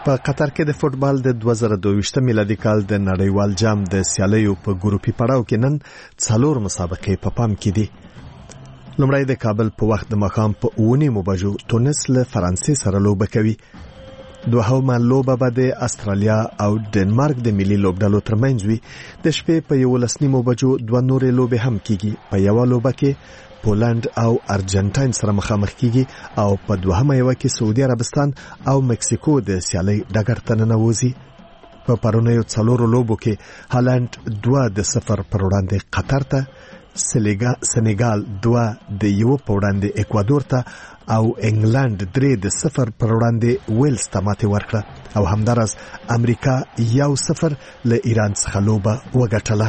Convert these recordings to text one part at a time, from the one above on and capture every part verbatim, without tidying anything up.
په قطر کې د فوتبال د دوه زره دوه میلادي کال د نړیوال جام د سیالیو په ګروپي پړاو کې نن څلور مسابقې په پام کې دي. لومړی د کابل په وخت د ماښام په اوه نیمو بجو تونس له فرانسې سره لوبه کوي. دوهمه لوبه به د استرالیا او ډنمارک د ملي لوبډلو ترمنځ وي. د شپې په یولس نیمو بجو دوه نورې لوبې هم کیږي. په یوه لوبه کې پولند او ارجنټاین سره مخامخ کیږي او په دوهمه یوه کې سعودي عربستان او مکسیکو د سیالۍ ډګر ته ننوځي. په پرونیو څلورو لوبو کې هالند دوه د صفر پر وړاندې قطر ته، سنیګال دوه د یو پر وړاندې اکوادور ته او انګلند درې د صفر پر وړاندې ویلز ته ماتې ورکړه او همدارس امریکا یو صفر له ایران څخه لوبه وګټله.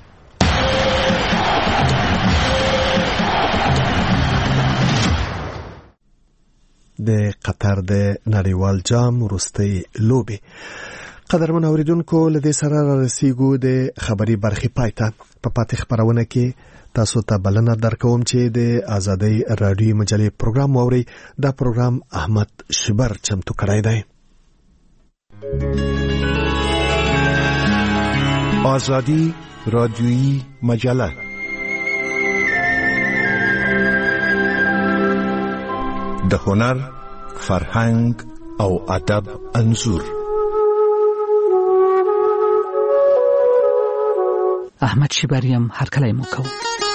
د قطر د نړیوال جام وروستۍ لوبې. قدرمن اوریدونکو، لدې سره رسیدو د خبري برخې پایته. په پاتې خبرونه کې تاسو ته بلنه درکوم چې د آزادۍ رادیو مجلې پروګرام ووري. دا پروګرام احمد شبر چمتو کړی دی. آزادی رادیویی مجله، د هنر، فرهنګ او ادب انځور. احمد شبریم هر کله مو کو.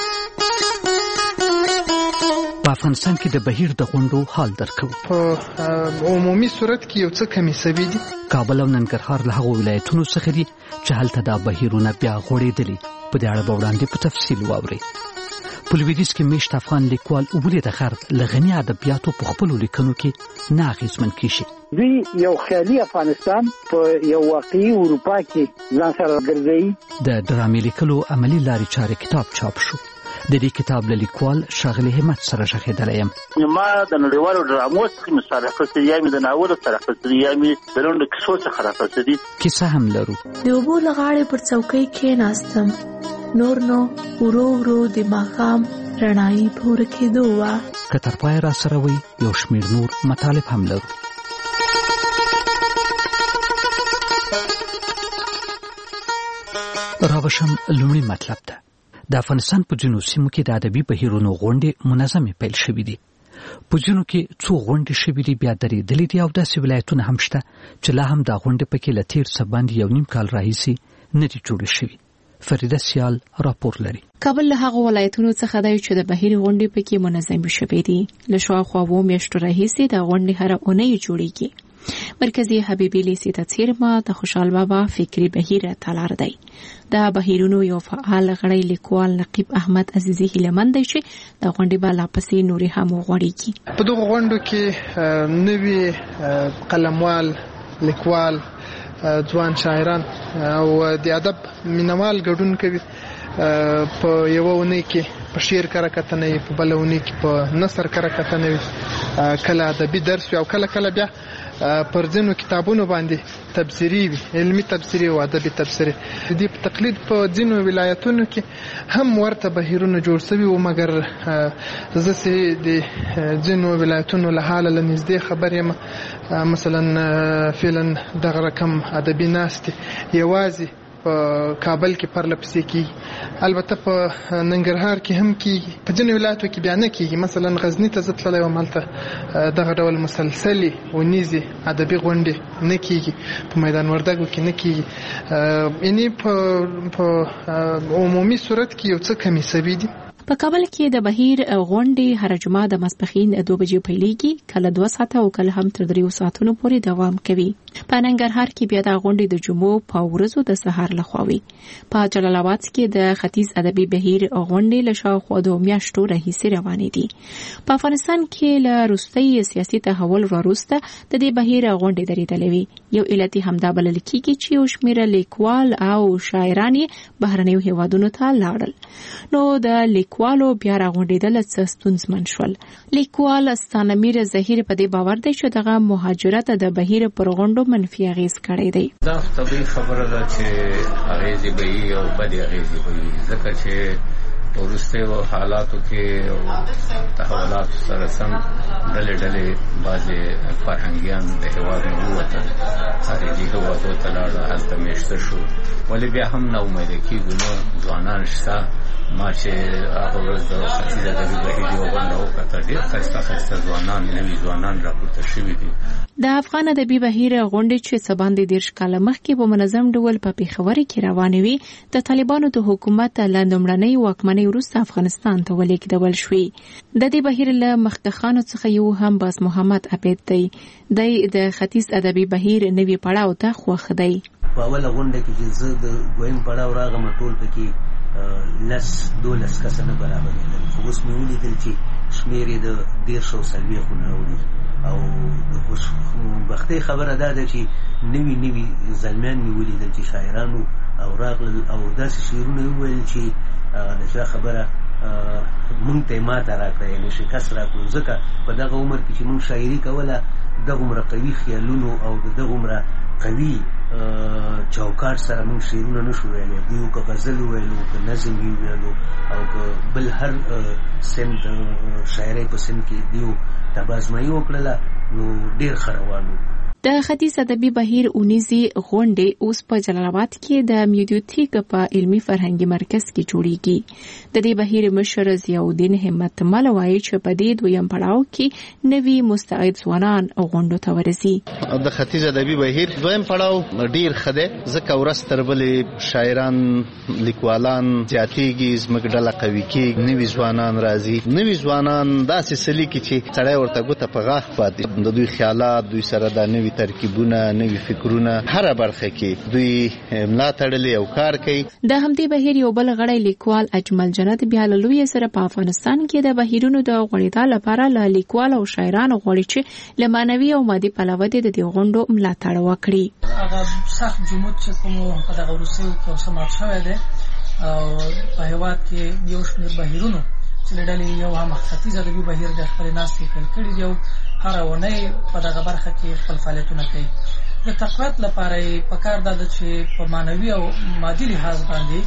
په افغانستان کې د بهیر د غونډو حال درکو. په عمومي صورت کې یو څه کمی سوي دي. کابل او ننګرهار له هغو ولایتونو څخه دي چې هلته دا بهیرونه بیا غوړېدلي. په دې اړه به وړاندې په تفصیل واورئ. په لویدیځ کې میشت افغان لیکوال اوبولې د خر لغنی ادبیاتو په خپلو لیکنو کې نه اغېزمن کیږي. دوی یو خیالي افغانستان په یو واقعي اروپا کې ځان سره ګرځوي. د ډرامې لیکلو عملی لارې چارې کتاب چاپ شو. د دې کتاب له لیکوال ښاغلي همت سره ښخېدلی یم. ما د نړیوالو ډرامو څخه مې سره اخیستې، یا مې د ناولو سره اخیستې، یا مې د لنډو کیسو څخه رااخیستې. کیسه هم لرو. د اوبو له غاړې پر څوکۍ کېناستم، نور نو ورو ورو د ماښام رڼایي په ورکېدو وه. که تر پایه را سره وي یو شمېر نور مطالب هم لرو. راوشم لومړی مطلب ده. د افغانستان په ځینو سیمو کې د ادبي بهیرونو غونډې منظمې پیل شوې دي. په ځینو کې څو غونډې شوې دي بیا درېدلې دي او داسې ولایتونه هم شته چې لا هم دا غونډې پکې له تېر څه باندې یو نیم کال راهیسې نه دي جوړې شوي. فریده سیال راپور لري. کابل له هغو ولایتونو څخه دی چې د بهیر غونډې پکې منظمې شوې دي. له شاوخوا اووه میاشتو راهیسې دا غونډې هره اونۍ جوړېږي. مرکزی حبیبي لیسې ته څیرمه د خوشحال بابا فکری بهیر تالار دی. د بهیرونو یو فعال غړی لیکوال نقیب احمد عزیزی هیلمن دی چې د غونډې به لا پسې نورې هم وغوړېږي. په دغو غونډو کې نوي قلموال، لیکوال، ځوان شاعران او د ادب مینوال ګډون کوي. په یوه اونۍ کې په شعر کره کتنه وي، په بله اونۍ کې په نثر کره کتنه وي، کله ادبي درس وي او کله کله بیا پر ځینو کتابونو باندې تبصرې وي، علمي تبصرې او ادبي تبصرې. د دې په تقلید په ځینو ولایتونو کې هم ورته بهیرونه جوړ شوي وو، مګر زه چې د ځینو ولایتونو له حاله له نږدې خبر یم، مثلا فعلا دغه رقم ادبي ناستې یوازې په کابل کې پرله پسې کیږي. البته په ننګرهار کې هم کیږي، په ځینو ولایتو کې بیا نه کیږي. مثلا غزني ته زه تللی وم، هلته دغه ډول مسلسلې ونیزې ادبي غونډې نه کیږي، په میدان وردګو کې نه کیږي. یعنې په عمومي صورت کې یو څه کمی سوي دي. په کابل کې د بهیر غونډې هر جمعه د ماسپښین دوه بجې پیلېږي، کله دوه ساعته او کله هم تر دریو ساعتونو پورې دوام کوي. په ننګرهار کې بیا د غونډې د جمعو په ورځو د سهار لخوا وي. په جلال آباد کې د ختیځ ادبي بهیر غونډې له شاوخوا دوه میاشتو راهیسې روانې دي. په افغانستان کې له وروستي سیاسي تحول وروسته د دې بهیر غونډې درېدلې وي. یو علت همدا بلل کېږي چې یو شمېر لیکوال او شاعران بهرنیو هېوادونو ته لاړل، نو د لیکوالو بیا راغونډېدل څه ستونزمن شول. لیکوال ستانمیر ظهیر په دې باور دی چې دغه مهاجرت د بهیر پر غونډو منفي اغېز کړی دی. دا طبیعي خبره ده چې اغېزې به وي او بدې اغېزې به وي، ځکه چې وروستیو حالاتو کې او تحولاتو سره سم ډلې ډلې بعضې فرهنګیان د هېواد نه ووتل، خارجي هېوادو ته لاړه، هلته میشته شو. ولې بیا هم نه امیده کېږو نو ځوانان شته. ما چې هغه ورځ د ختیځ ادبي بهیر یوه غونډه وکړه، ډېر ښایسته ښایسته ځوانان، نوي ځوانان راپورته شوي دي. د افغان ادبي بهیر غونډې چې څه باندې دېرش کاله مخکې په منظم ډول په پېښور کې روانې وي، د طالبانو د حکومت له لومړنۍ واکمنۍ وروسته افغانستان ته ولېږدول شوې. د دې بهیر له مخکښانو څخه یو هم باز محمد عبید دی. دی د ختیځ ادبي بهیر نوي پړاو ته خوښ دی. په اوله غونډه کې چې زه د دویم پړاو راغلم، ټول پکې لس دولس کسه نه برابرېدل، خو اوس مې ولیدل چې شمېر یې د دېرش او څلوېښتو نه اوړي. او خوشبختۍ خبره دا ده چې نوي نوي زلمیان مې ولیدل چې شاعرانو او راغلل او داسې شعرونه یې وویل چې د چا خبره مونږ ته یې ماته راکړه، یعنې شکست راکړو. ځکه په دغه عمر کې چې مونږ شاعري کوله، دغومره قوي خیالونو او د دغومره قوي چوکاټ سره مونږ شعرونه نشو ویلی. دیو که غزل ویلو، که نظم یې ویلو، او که بل هر سمت شاعرۍ په سمت کې دیو تبازمایي وکړله، نو ډېر ښه روان و. د ختیځ ادبي بهیر اونیزي غونډې اوس په جلال آباد کې د میډیوتیک په علمي فرهنګي مرکز کې جوړیږي. د دې بهیر مشر ضیاءالدین همت مل وایي چې په دې دویم پړاو کې نوي مستعد ځوانان غونډو ته ورځي. د ختیځ ادبي بهیر دویم پړاو ډیر ښه دی، ځکه ورځ تر بلې شاعران لیکوالان زیاتېږي، زموږ ډله قوي کېږي، نوي ځوانان راځي. نوي ځوانان داسې څه لیکي چې سړی ورته ګوته په غاښ پاتې. د دوی خیالات، دوی سره دا نوي ترکیبونه، نوي فکرونه، هره برخه کې دوی ملا تړلې او کار کوي. د همدې بهیر یو بل غړی لیکوال اجمل جنت بیا له لوی سره په افغانستان کې د بهیرونو د غوړېدا لپاره له لیکوال او شاعرانو غواړي چې له معنوي او مادي پلوه د دې غونډو ملاتړ وکړي. هغه سخت جمود چې کوم په دغه وروستیو کې سمات شوی دی او په هېواد کې یو شمېر بهیرونو چې له ډلې یو هم ختیځ ادبي بهیر د خپلې ناستې پیل کړي دي او هره اونۍ په دغه برخه کې خپل فعالیتونه کوي. د تقویت لپاره یې پکار دا ده چې په معنوي او مادي لحاظ باندې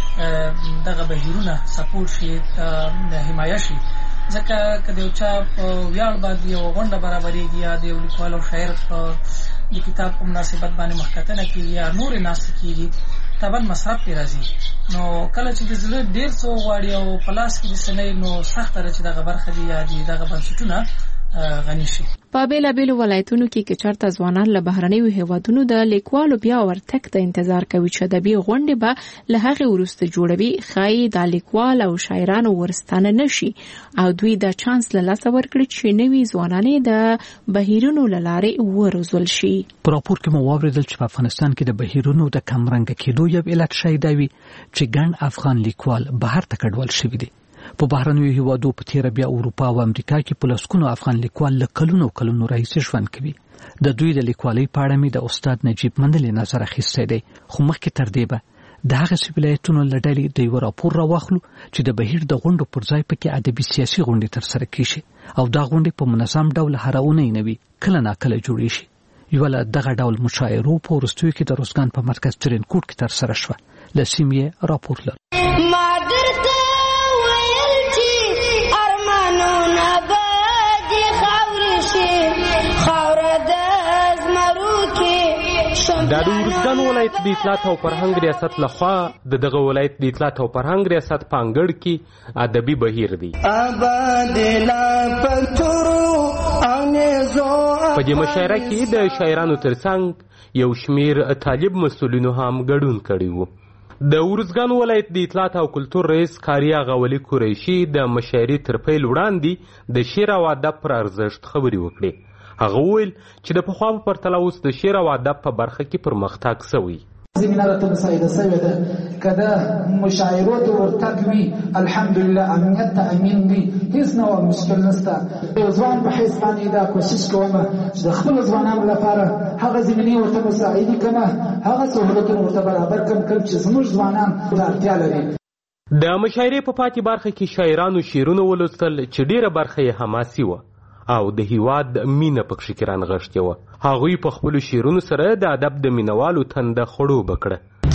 دغه بهیرونه سپورټ شي، حمایه شي. ځکه که د یو چا په ویاړ باندې یو غونډه برابرېږي یا د یو لیکوال او شاعر په د کتاب په مناسبت باندې مخکتنه کېږي یا نورې ناستې کېږي، طبعا مصرف پرې راځي. نو کله چې د زړه ډېر څه وغواړي او په لاس کې د څه نه نو سخته ده چې دغه برخه دي یا دغه بنسټونه غني شي. په بېلابېلو ولایتونو کې که چېرته ځوانان له بهرنیو هېوادونو د لیکوالو بیا ورتګ ته انتظار کوي چې ادبي غونډې به له هغې وروسته جوړوي، ښایي دا لیکوال او شاعرانو ورستانه نه شي او دوی دا چانس له لاسه ورکړي چې نوي ځوانان د بهیرونو له لارې وروزول شي. په راپور کې مو واورېدل چې په افغانستان کې د بهیرونو د کمرنګه کېدو یو علت شی دا وي چې ګڼ افغان لیکوال بهر ته کډوال شوي دي. په بهرنیو هیوادو په تیره بیا اروپا او امریکا کې په لسګونو افغان لیکوال له کلونو کلونو راهیسې ژوند کوي. د دوی د لیکوالۍ په اړه مې د استاد نجیب مندلې نظر اخیستی دی، خو مخکې تر دې به د هغسې ولایتونو له ډلې د یوه راپور راواخلو چې د بهیر د غونډو پر ځای پکې ادبي سیاسي غونډې ترسره کېږي او دا غونډې په منظم ډول هره اونۍ نه وي، کله ناکله جوړې شي. یوه له دغه ډول مشاعرو په وروستیو کې د روزګان په مرکز ترینکوټ کې ترسره شوه. له سیمې راپور لرو. دا د ارزګان ولایت د اطلاعات او فرهنګ ریاست لخوا د دغه ولایت د اطلاعات او فرهنګ ریاست په انګړ کې ادبي بهیر دی. په دې مشاعره کې د شاعرانو ترڅنګ یو شمیر طالب مسؤلینو هم ګډون کړی و. د ارزګان ولایت د اطلاعات او کلتور رئیس قاری آغا ولی قریشي د مشاعرې تر پیل وړاندې د شعر او ادب پر ارزښت خبرې وکړې. هغه وویل چې د پخوا په پرتله اوس د شعر او ادب په برخه کې پرمختګ شوی. زمینه راته مساعده شوې ده که د مشاعرو د ورتګ وي، الحمدلله امنیت ته امین وي، هېڅ نه مشکل نشته. یو ځوان په حیث باندې دا کوشش کوم چې د خپلو ځوانانو لپاره هغه زمینې ورته مساعدې کړم، هغه سهولتونه ورته برابر کړم کوم چې زموږ ځوانان د اړتیا لري. د مشاعرې په پاتې برخه کې شاعرانو شعرونه ولوستل چې ډېره برخه یې حماسي وه او د هیواد مینه پکښې کې رانغښتې وه. هغوی په خپلو شعرونو سره د ادب د مینوالو تنده خړوبه کړه.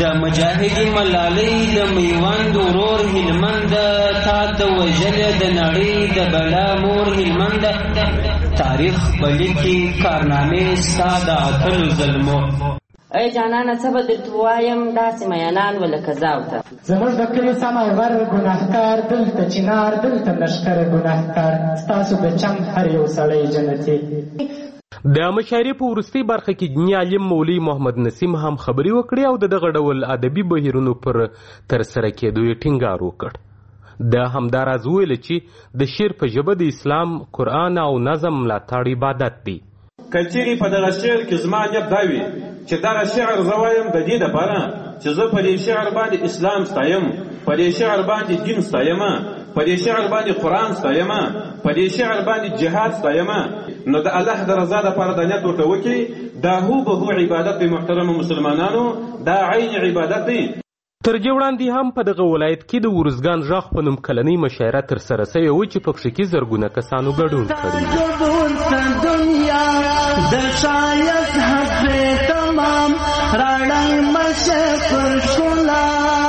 د مجاهدی ملالۍ د میوند ورور هلمند تا د وژلې د نړۍ د بلا مور هلمند تاریخ بلیکي کارنامې ستا د اتلو ظلمو ای جانانه څه به درته ووایم داسې میانان ولکه زاوته زموږ د کلي سمه غر ګناهکار دلته چنار دلته لښکر ګناهکار ستاسو د چم هر یو سړی جنتي. د مشاعرې په وروستۍ برخه کې دیني عالم مولوي محمد نسیم هم خبرې وکړې او د دغه ډول ادبي بهیرونو پر ترسره کېدو یې ټینګار وکړ. د همداراز ویل چې د شعر په ژبه د اسلام، قرآن او نظم ملاتړ عبادت دی. که چیرې په دغه شعر کې زما نیت دا وي چې دغه شعر زه وایم د دې دپاره چې زه په دې شعر باندې اسلام ستایم، په دې شعر باندې دین ستایم، په دې شعر باندې قرآن ستایم، په دې شعر باندې جهاد ستایم، نو د الله د رضا دپاره د نیت ورته وکړي دا هو به هو عبادت دی. محترمو مسلمانانو دا عین عبادت دی. تر دې وړاندې هم په دغه ولایت کې د ورزګان غږ په نوم کلنۍ مشاعره ترسره سوې وه چې په کښې کې زرګونه کسانو ګډون کړی. دنیا د شایست حق تمام راړی مشه پر ښکلا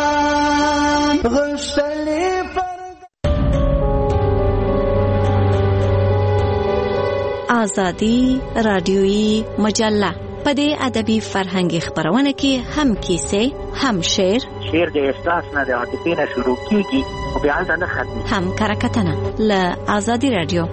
غښتلې پر آزادي رادیویي مجله په دې ادبي فرهنګي خپرونه کې هم کیسې، هم شعر، شعر د احساس نه د عاطفې نه شروع کیږي او بیا هلته نه ختمي، هم کرکټنه له آزادي رادیو.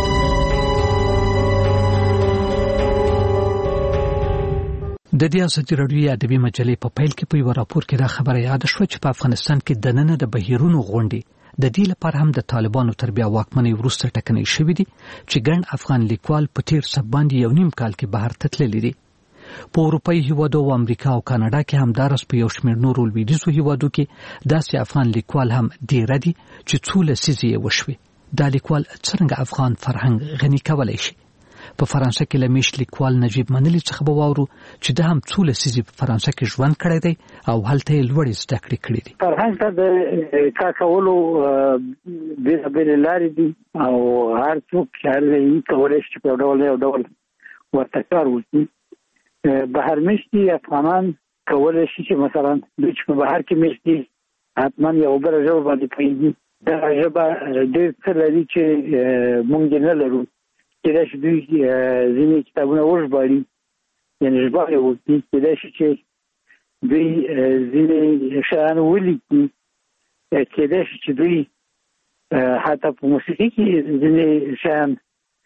د دې ازادي رادیو ادبي مجلې په پیل کې په یو راپور کې دا خبره یاد شوه چې په افغانستان کې د نن د بهیرونو غونډې د دې لپاره هم د طالبانو تر بیا واکمنۍ وروسته ټکنۍ شوې دي چې ګڼ افغان لیکوال په تیر سب باندې یو نیم کال کې بهر ته تللي دي. په اروپایي هیوادو او امریکا او کاناډا کې هم دارس په یو شمېر نورو لویدیځو هیوادو کې داسې افغان لیکوال هم ډېره دي چې څو لسیزې یې وشوې. دا لیکوال څرنګه افغان فرهنګ غني کولی شي؟ په فرانسه کې له میشت لیکوال نجیب منلي څخه به واورو چې ده هم څو لسیزې په فرانسه کې ژوند کړی دی او هلته یې لوړې زده کړې کړې دي. فرهنګ ته د کار کولو بېلابېلې لارې دي او هر څوک چې هر ځای کولی شي چې په یو ډول یو ډول ورته کار وکړي. بهر میشتي افغانان کولی شي چې مثلا دوی چې په بهر کې میشت دي حتما یو بله ژبه باندې پوهېږي. دغه ژبه ډېر څه لري چې موږ یې نه لرو. کېدای شي دوی ځینې کتابونه وژباړي، یعنې ژباړې وکړي. کېدای شي چې دوی ځینې شیان ولیکي. کېدای شي چې دوی حتی په موسیقي کې ځینې شیان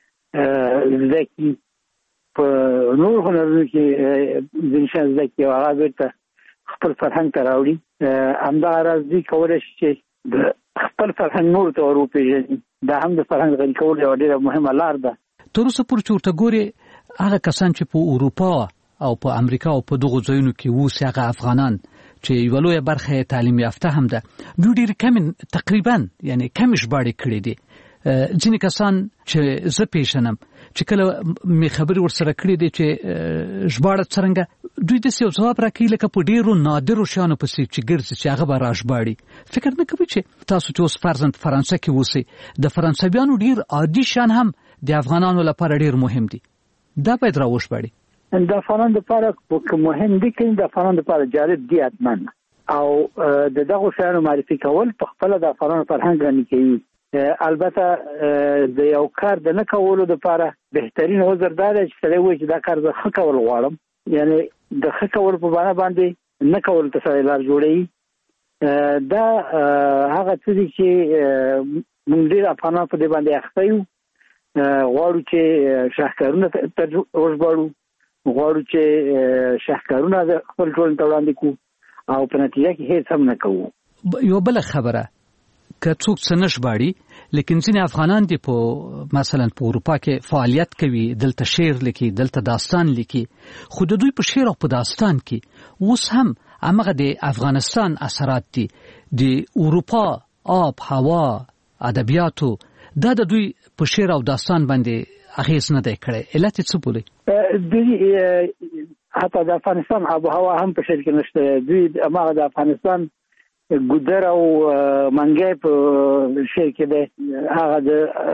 زده کړي، په نور هنرونو کې ځینې شیان زده کړي او هغه بېرته خپل فرهنګ ته راوړي. همدغه راز دوی کولی شي چې د خپل فرهنګ نورو ته ور وپېژني. دا هم د فرهنګ غني کولو یوه ډېره مهمه لار ده. تر اوسه پورې چې ورته ګورې هغه کسان چې په اروپا او په امریکا او په دغو ځایونو کې اوسي، هغه افغانان چې یوه لویه برخه یې تعلیم یافته هم ده، دوی ډېرې کمې تقریبا یعنې کمې ژباړې کړې دي. ځینې کسان چې زه پیژنم چې کله مې خبرې ورسره کړې دي چې ژباړه څرنګه، دوی داسې یو ځواب راکوي لکه په ډېرو نادرو شیانو پسې چې ګرځي چې هغه به راژباړي. فکر نه کوي چې تاسو چې اوس فرضاً په فرانسه کې اوسئ، د فرانسویانو ډېر عادي شیان هم د افغانانو لپاره ډېر مهم دي، دا باید راوژباړي. د افغانانو لپاره که مهم دي که د افغانانو لپاره جالب دي حتما، او د دغو شیانو معرفي کول په خپله د افغانانو فرهنګ غني کوي. البته د یو کار د نه کولو لپاره بهترین عذر دا دی چې سړی وایي چې دا کار زه ښه کول غواړم، یعنې د ښه کولو په بنا باندې نه کولو ته سړی لار جوړوي. دا هغه څه دي چې موږ ډېر افغانان په دې باندې اخته یو. غواړو چې شاهکارونه وژباړو، غواړو چې شاهکارونه خپل ټولنې ته وړاندې کړو او په نتیجه کې هېڅ هم نه کوو. یوه بله خبره، که څوک څه نه ژباړي لیکن ځینې افغانان دي په مثلا په اروپا کې فعالیت کوي، دلته شعر لیکي، دلته داستان لیکي، خو د دوی په شعر او په داستان کې اوس هم همغه د افغانستان اثرات دي. د اروپا آب، هوا، ادبیاتو دا د دوی په شعر او داستان باندې اغیز نه دی کړی. علت یې څه بولي؟ دوی حتی د افغانستان آب و هوا هم په شعر کې نشته. دوی هماغه د افغانستان ګودر او منګی په شعر کې دی، هغه د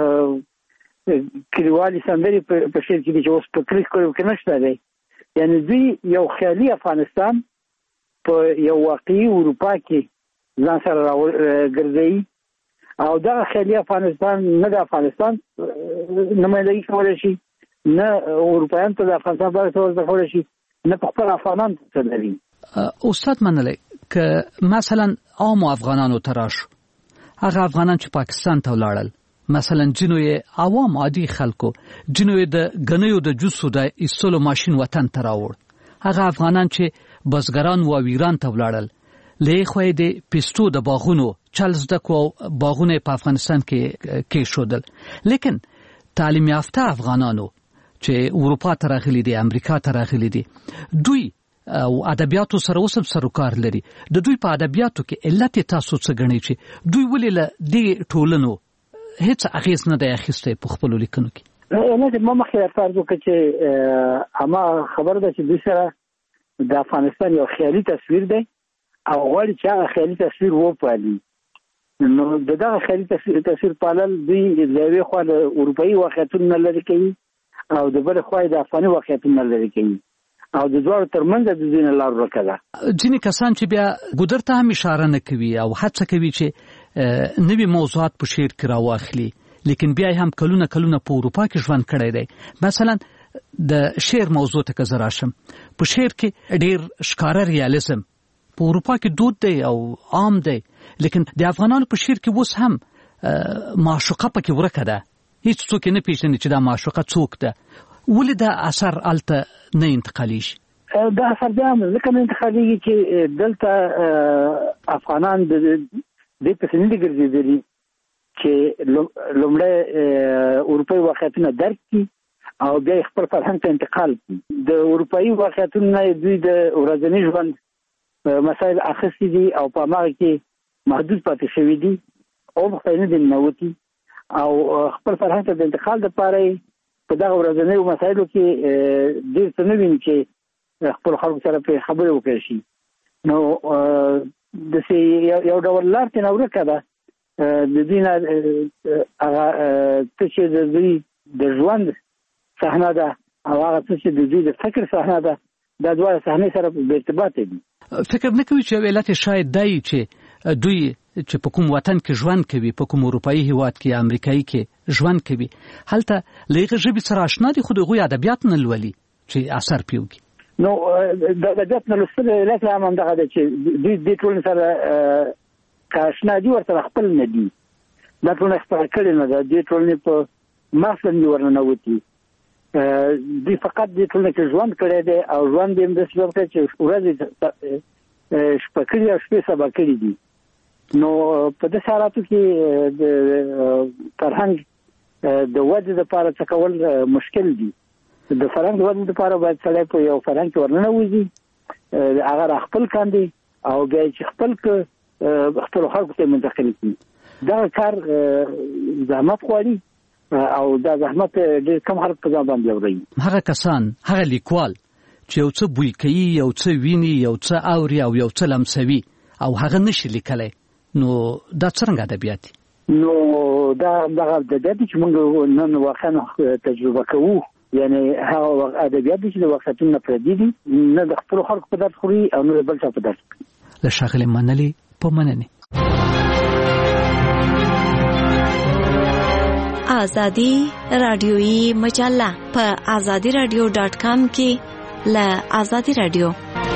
کلیوالي سندرې په شعر کې دي چې اوس په کلیو کې نشته دی. یعنې دوی یو خیالي افغانستان په یو واقعي اروپا کې ځان سره ګرځي او دا خیالي افغانستان نه د افغانستان نمایندګي کولای شي نه اروپایان ته د افغانستان په اړه څه کولای شي نه په خپل افغانان څه لري. استاد منلی که مثلا عام افغانانو تراشو هغه افغانان چې پاکستان ته ولاړل مثلا جنوی عوام عادي خلکو جنوی د غنیو د جوسو د ایستلو ماشين وطن ته راوړ هغه افغانان چې بزګران و ویران ته ولاړل لې خو د پستو د باغونو چلز د کو باغونه په افغانستان کې کې شودل لیکن تعلیم یافته افغانانو چې اروپا ته راغلي دي امریکا ته راغلي دي دوی او ادبیاتو سره اوسم سروکار لري د دوی په ادبیاتو کې علت تاسو څه غنئ چې دوی ولې له دې ټولنو هیڅ اغیز نه دی اخیسته په خپل لیکنو کې نه د ما مخه فرض وکړي چې اما خبر ده چې دوی سره د افغانستان یو خیالي تصویر دی او غواړي چې هغه خیالي تصویر وپالي نو دغه خیالي تصویر پالل دوی د یوې خوا د اروپایي واقعیتونو لري کوي او د بل خوا د افغاني واقعیتونو لري کوي او د دوه ترمنځ د دین لار ورکړه. ځینې کسان چې بیا ګودر ته هم اشاره نه کوي او هڅه کوي چې نوې موضوعات په شعر کې راواخلي لیکن بیا هم کلونه کلونه په اروپا کې ژوند کړی دی. مثلا د شعر موضوع ته که زه راشم په شعر کې ډېر ښکاره ریالیزم په اروپا کې دود دی او عام دی لیکن د افغانانو په شعر کې اوس هم معشوقه پکې ورکه ده هیڅ څوک نه پیژني چې دا معشوقه څوک ده ولې دا اثر الته نه انتقالي شي؟ دا اثر دا ځکه نه انتقالي چې دلته افغانان د دې په سندې ګرځېدلي چې لومړی اروپایي واقعیتونه درک کړي او بیا خپل فرهنګ ته انتقال کړي. د اروپایي واقعیتونو نه دوی د ورځني ژوند مسایل اخیستي دي او په هغه کې محدود پاتې شوي دي او مخته نه دي ننوتي او خپل فرهنګ ته د انتقال لپاره په دغه ورځنیو مسایلو کې ډېر څه نه ویني چې خپل خلکو سره په خبرې وکړي شي. نو داسې یو ډول لار ترې نه ورکه ده د دوی نه هغه څه چې د دوی د ژوند صحنه ده او هغه څه چې د دوی د فکر صحنه ده دا دواړه صحنې سره په ارتباط دي. فکر نه کوي چې علت شاید دی چې دوی چې په کوم وطن کې ژوند کوي په کوم اروپایي هیواد کې امریکایي کې ژوند کوي هلته لږه ژبې سره آشنا دي خو دغوی ادبیات نه لولي چې اثر پیوږي. نو د ادبیات نه لوستل علت هم همدغه ده چې دوی دې ټولنې سره که آشنا دي ورسره خپل نه دي دا ټولنه خپله کړې نه ده دې ټولنې په مغز باندې ورننوتي دوی فقط دې ټولنه کې ژوند کړی دی او ژوند یې همداسې وکړی چې ورځې شپه کړي او شپې سبا کړي دي. نو په دې حالاتو کې د فرهنګ د ودې لپاره څه کول مشکل دي. د فرهنګ د ودې لپاره باید سړی په یو فرهنګ کې ورننوځي هغه خپل کاندي او بیا چې خپل خپل خلکو ته منتقل کړي دا کار زحمت غواړي او دا زحمت ډېر کم خلک په ځان باندې اوري. هغه کسان هغه لیکوال چې یو څه بوی کوي یو څه ویني یو څه اوري او یو څه لمسوي او هغه نشي لیکلی نو دا څنګه ادبیات دي؟ نو دا دغه ادبیات چې موږ نن واقعا تجربه کوو یعنی هغه ادبیات چې د وختونو نه پردي دي نه د خپل خلکو په درد خوري او نه د بل څه په درد خوري. له ښاغلي منلي په مننې. آزادی رادیویی مجله په آزادی رادیو ډاټ کام کې له آزادی رادیو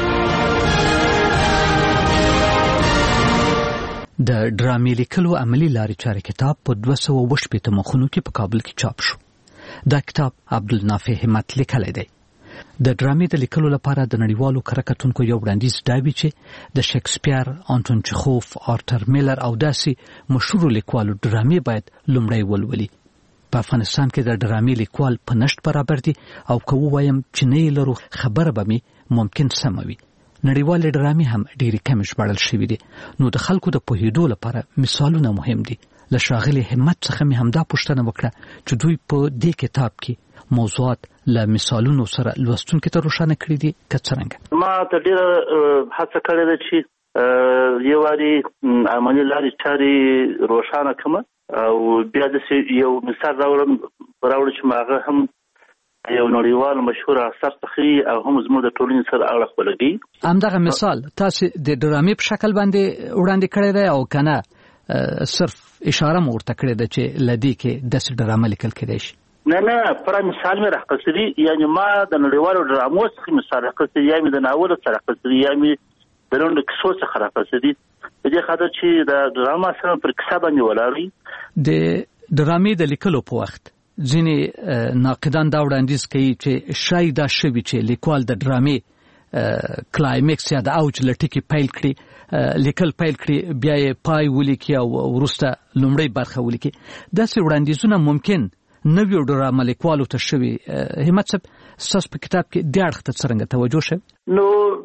د ډرامې لیکلو عملی لارې چارې کتاب په دوه سوه اووه شپېته مخونو کې په کابل کې چاپ شو. دا کتاب عبدالنافع همت لیکلی دی. د ډرامې د لیکلو لپاره د نړیوالو کره کتونکو یو وړاندیز دا وي چې د شکسپیر، آنټون چخوف، آرتر میلر او داسې مشهورو لیکوالو ډرامې باید لومړی ولولي. په افغانستان کې د ډرامې لیکوال په نشت برابر دي او که ووایم چې نه یې لرو خبره به مې ممکن سمه وي. نړیوالې ډرامې هم ډېرې کمې ژباړل شوي دي نو د خلکو د پوهېدو لپاره مثالونه مهم دي. له ښاغلي همت څخه مې همدا پوښتنه وکړه چې دوی په دې کتاب کې موضوعات له مثالونو سره لوستونکو ته روښانه کړي دي که څرنګه؟ ما ته ډېره هڅه کړې ده چې یو واري عملي لارې چارې روښانه کړم او بیا داسې یو مثال راوړم راوړم چې هغه هم یو نړیوال مشهور اثر څخه او هم زموږ د ټولنې سره اړه ولګي. همدغه مثال تاسو د ډرامې په شکل باندې وړاندې کړی دی او کنه صرف اشاره مو ورته کړې ده چې لدی کې د ډرامه لیکل کېدای شي؟ نه نه پر مثال مې راخصري، یعنی ما د نړیوالو ډرامو څخه مثال راخصري، یا مې د ناول څخه راخصري، یا مې د لنډو کیسو څخه راخصري، په دې خاطر چې د ډراما سره پر کیسه باندې ولاړی. د ډرامې د لیکلو په وخت ځینې ناقدان دا وړاندیز کوي چې شاید دا شوي چې لیکوال د ډرامې کلایمکس یا د اوج لټکی پیل کړي، لیکل پیل کړي، بیا یې پای ولیکي او وروسته لومړی برخه ولیکي. داسې وړاندیزونه ممکن نویو ډرامه لیکوالو ته شوي. همت صاحب ستاسو په کتاب کې دې اړخ ته څرنګه توجه شوی؟ نو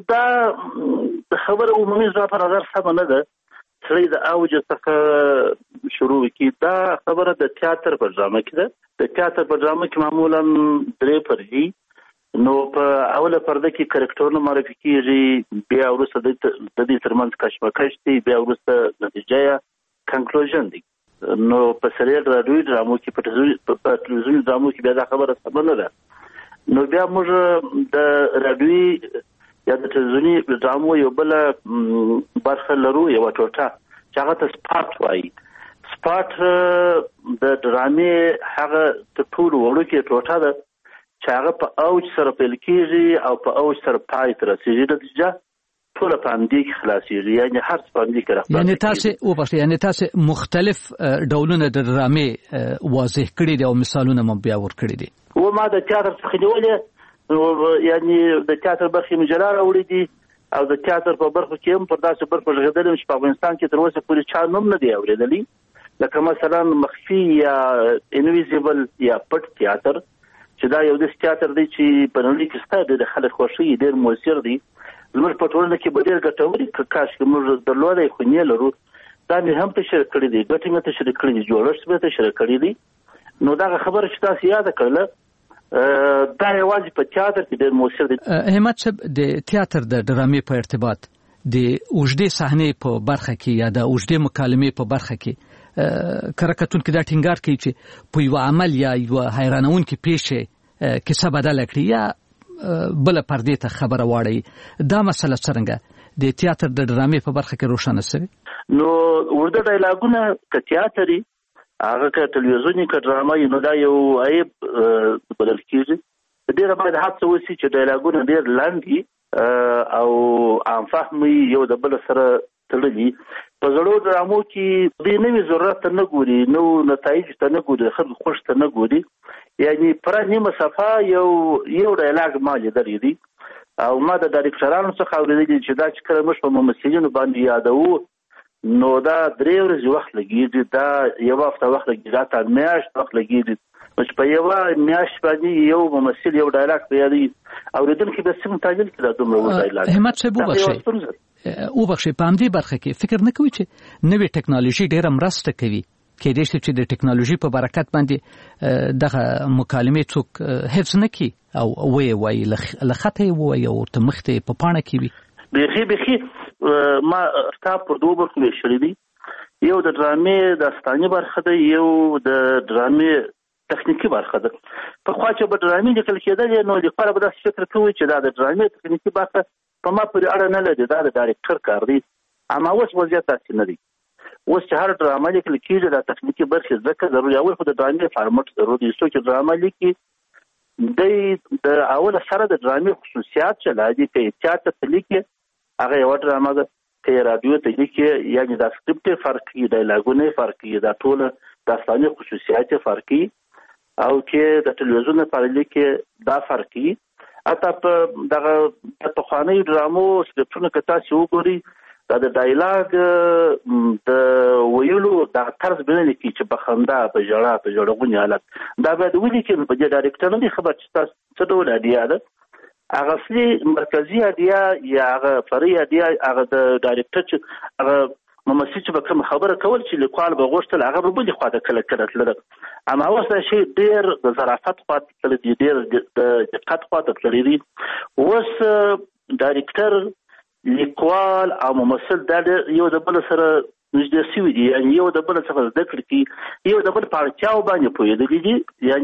دا د خبره عمومي زما په نظر سمه نه ده. سړی د اوج څخه شروع کړي. دا خبره د تیاتر په ډرامه کې ده. د تیاتر په ډرامه کې معمولا درې پردې، نو په اوله پرده کې کرکټرونه معرفي کېږي، بیا وروسته د دې ترمنځ کشمکش دی، بیا وروسته نتیجه یا کنکلوژن دی. نو په سریال راډیوي ډرامو کې په تلویزیوني ډرامو کې بیا دا خبره سمه نه ده. نو بیا موږ د راډیوي یا د تلویزیوني ډرامو یو بل برخه لرو، یو ټوټه چې هغه ته سپاټ وایي. سپاټ د ډرامې هغه د ټولو وړوکې ټوټه ده چې هغه په اوج سره پیل کېږي او په اوج سره پای ته رسېږي. نتیجه ټول په همدې کې خلاصېږي، یعنی هر څه په همدې کې راخلاصېږي. یعنی تاسو وبخښئ، یعنی تاسو مختلف ډولونه د ډرامې واضح کړي دي او مثالونه مو بیا ورکړي دي. و ما د تیاتر څخه نیولې، یعنی د تیاتر برخې مجله راوړې دي او د تیاتر په برخو کې هم پر داسې برخو غږېدلی چې په افغانستان کې تر اوسه پورې چا نوم نه دی اورېدلی، لکه مثلا مخفي یا انویزیبل یا پټ تیاتر، چې دا یو داسې تیاتر دی چې په نړۍ کې ستا د خلک خوښوي، ډېر مؤثر دی. زموږ په ټولنه کې به ډېر ګټوري که کاش کې موږ درلودی خو نه لرو. دا مې هم تشریح کړي دي، ګټې مې تشریح کړي دي، جوړښت مې تشریح کړي دي. نو دغه خبره چې تاسو یاده کړله دا یوازې په تیاتر کې ډېر مؤثر دی. همت صاحب د تیاتر د ډرامې په ارتباط د اوږدې صحنې په برخه کې یا د اوږدې مکالمې په برخه کې کره کتونکي دا ټینګار کوي چې په یو عمل یا یو حیرانونکې پیښې کیسه بدله کړي یا بل پردې ته خبره واړي. دا مسله څرنګه د تیاتر د ډرامې په برخه کې روښانه شوې؟ نو ورته ډایلاګونه که تیاتري هغه که تلویزیوني که ډرامه نو دا یو عیب بلل کېږي. ډېره باید هڅه وشي چې ډایلاګونه ډېر لنډ او عام فهمي، یو د بل سره تړلي. په زړو ډرامو کې دې نوي ضرورت ته نه ګوري، نو نتایج ته نه ګوري، خلک خوښ ته نه ګوري. یعنی پر نیمه صفحه یو یو ډایلاګ ما لیدلی دی او ما د ډایرکټرانو څخه اورېدلي چې دا چې کله موږ په ممثلینو باندې یادوو نو دا درې ورځې وخت لګېږي، دا یو هفته وخت لګېږي، دا تا میاشت وخت لګېږي. نو چې په یوه میاشت باندې یو ممثل یو ډایلاګ په یادوي، اورېدونکي به څنګه تعجیل کړي دا دومره و ډایلاګ. همت صاحب وبخښئ وبخښئ په همدې برخه کې فکر نه کوي چې نوې ټکنالوژي ډېره مرسته کوي؟ کېدای شي چې د ټکنالوژي په برکت باندې دغه مکالمې څوک حفظ نه کړي او وایي وایي له خطه یې ووایي او ورته مخته په پاڼه کې وي. بیخي بیخي ما کتاب په دوه برخو ویشلی دي. یو د ډرامې داستاني برخه ده، یو د ډرامې تخنیکي برخه ده. پخوا چې به ډرامې لیکل کېدلې نو لیکوال به داسې فکر کوي چې دا د ډرامې تخنیکي برخه په ما پورې اړه نه لري، دا د ډایرکټر کار دی. اما اوس وضعیت داسې نه دی. اوس چې هر ډرامه لیکل کېږي دا تخنیکي برخې ځکه ضروري. اول خو د ډرامې فارمټ ضروري، څوک چې ډرامه لیکي دی د اوله سره د ډرامې خصوصیات چې لادي که تیاتر ته لیکي هغه یوه ډرامه ده، که یې راډیو ته لیکي یعنې دا سکرپټ یې فرق کوي، ډایلاګونه یې فرق کوي، دا ټوله داستاني خصوصیات یې فرق کوي، او چې د تلویزیون لپاره لیکي دا فرق کوي. حتی په دغه پخوانیو ډرامو سکرپټونه که تاسې وګورئ دا د ډایلاګ د ویلو دا طرز به نه لیکي چې په خندا په ژړا په ژړغوني حالت دا باید ولیکي. په دې ډایرکټر نه دی خبر چې تاسو څه ډول ایډیا ده. هغه اصلي مرکزي ایډیا یا هغه فرعي ایډیا هغه د ډایرکټر چې هغه ممثل چې به کوم خبره کول چې لیکوال به غوښتل هغه به بلې خوا ته کله کله تلله. اما اوس دا شی ډېر د ظرافت خوا ته تللی دی، ډېر د دقت خوا ته تللی دی. اوس ډایرکټر، لیکوال او ممثل دا یو د بل سره نږدې شوي دي، یعنې یو د بل څخه زده کړې کوي، یو د بل په اړتیاو باندې پوهېدلي دي. یعنې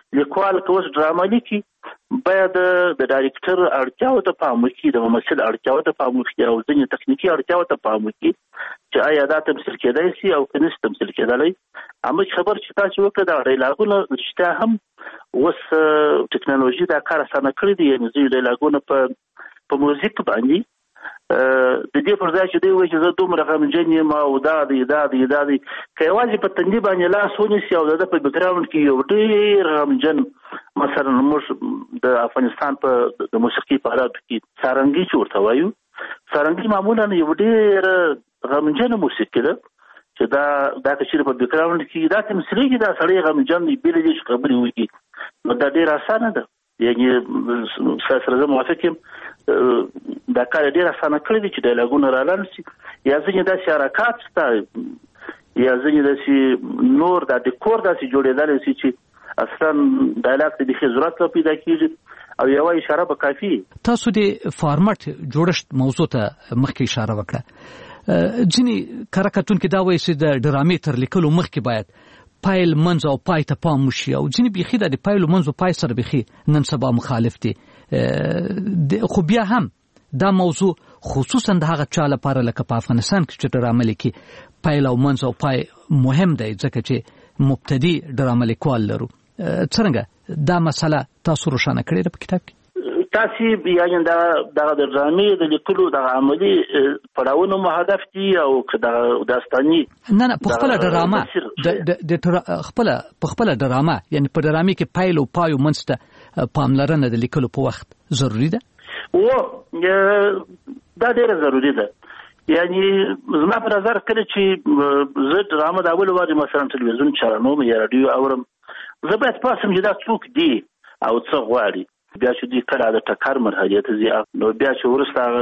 لیکوال که اوس ډرامه لیکي باید د ډایرکټر اړتیاو ته پام وکړي، د ممثل اړتیاو ته پام وکړي او ځینې تخنیکي اړتیاو ته پام وکړي چې آیا دا تمثیل کېدای شي او که نشي تمثیل کېدلی. همغه خبر چې تاسو وکړه د ډایلاګونه رښتیا هم اوس ټکنالوژي دا کار اسانه کړی دی. یعنې ځینې ډایلاګونه په په موزیک باندې د دې پر ځای چې دوی وایي چې زه دومره غمجن یم او دا دی دا دی دا دی که یوازې په تندي باندې لاس ونیسي او د ده په بیکګراونډ کې یو ډېر غمجن، مثلا موږ د افغانستان په د موسیقي په حالاتو کې سارنګي چې ورته وایو، سارنګي معمولا یو ډېر غمجنه موسیقي ده چې دا دا که چېرې په بیکګراونډ کې دا تمثیلېږي دا سړی غمجن دی بې له دې چې خبرې وکړي، نو دا ډېره اسانه ده. یعنې ستا سره زه موافق یم، دا کار یې ډېر اسانه کړی دی چې ډایلاګونه رالاړ شي، یا ځینې داسې حرکات شته یا ځینې داسې نور دا ډیکور داسې جوړېدلی شي چې اصلا ډایلاګ ته بیخي ضرورت نه پیدا کېږي او یوه اشاره به کافي. تاسو د فارمټ جوړښت موضوع ته مخکې اشاره وکړه. ځینې کره کتونکي دا وایي چې د ډرامې تر لیکلو مخکې باید پایل منځ او پای ته پام وشي او ځینې بیخي د پایل او منځ او پای سره بیخي نن سبا مخالف دي. خو بیا هم دا موضوع خصوصا د هغه چا لپاره لکه په افغانستان کې چې ډرامه لیکي پایل او منځ او پای مهم دی ځکه چې مبتدي ډرامه لیکوال لرو. څرنګه دا مسله تاسو روښانه کړې ده په کتاب کې؟ تاسو یعنې دا دغه د ډرامې د لیکلو دغه عملي پړاوونه مو هدف دي او که دغه داستاني نه نه په خپله ډرامه د خپله په خپله ډرامه یعنې په ډرامې کې پایل او پای او منځ ته پاملرنه د لیکلو په وخت ضروري ده؟ و دا ډېره ضروري ده. یعنې زما په نظر کله چې زه ډرامه د اول وارې مثلا تلویزیون چلنوم یا راډیو اورم، زه باید پوه شم چې دا څوک دي او څه غواړي. بیا چې دوی کله د ټکر مرحلې ته ځي نو بیا چې وروسته هغه